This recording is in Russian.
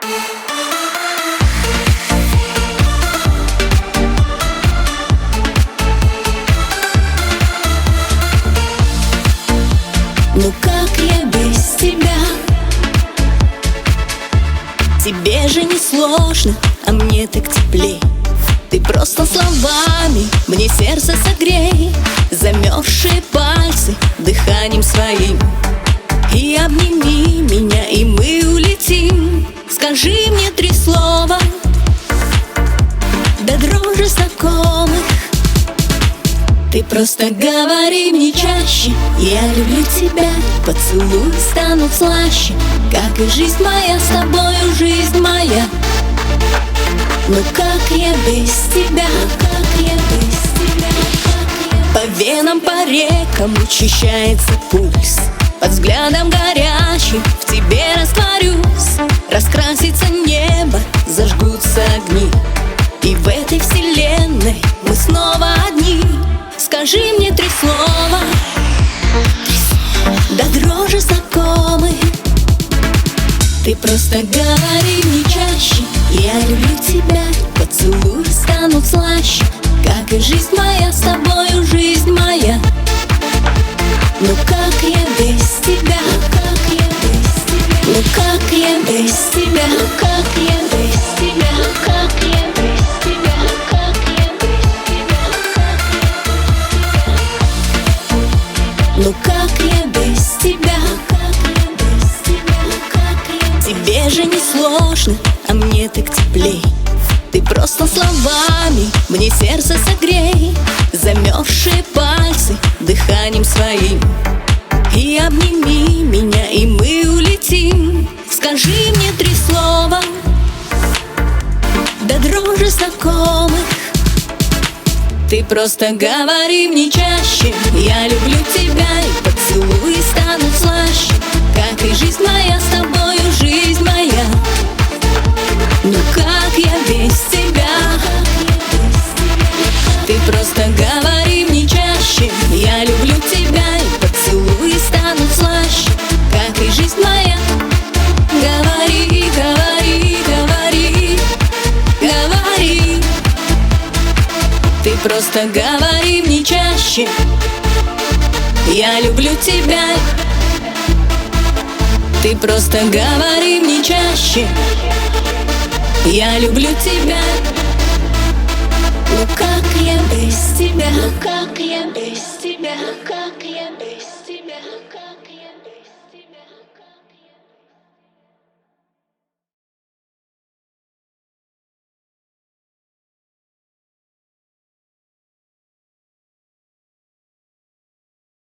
Ну как я без тебя? Тебе же не сложно, а мне так теплей. Ты просто словами мне сердце согрей, замерзшие пальцы дыханием своим. И обними меня, и мы улетим. Скажи мне 3 слова, до дрожи знакомых. Ты просто говори мне чаще: я люблю тебя, поцелуи станут слаще, как и жизнь моя с тобою, жизнь моя. Ну как я без тебя? Как я без тебя? По венам, по рекам учащается пульс, под взглядом горящим в тебе растворюсь. Раскрасится небо, зажгутся огни, и в этой вселенной мы снова одни. Скажи мне 3 слова, до дрожи знакомы. Ты просто говори мне чаще: я люблю тебя, поцелуи станут слаще, как и жизнь моя с тобою, жизнь моя. Ну как я без тебя? Как я без тебя? Ну как я без тебя? Ну как я без тебя? Ну как я без тебя? Ну как я без тебя? Ну как я без тебя? Тебе же не сложно, а мне так теплей. Ты просто словами мне сердце согрей, замерзшие пальцы дыханием своим. И обними меня, и мы улетим. Скажи мне 3 слова, до дрожи знакомых. Ты просто говори мне чаще: я люблю тебя, и поцелуи станут слаще, как и жизнь моя с тобою, жизнь моя. Ну как я без тебя? Ты просто говори мне чаще: я люблю тебя, и поцелуи станут слаще, как и жизнь моя. Говори, говори, говори, говори. Ты просто говори мне чаще: я люблю тебя. Ты просто говори мне чаще: я люблю тебя. Ну как я без тебя? Ну как я без тебя? Ну как я без тебя?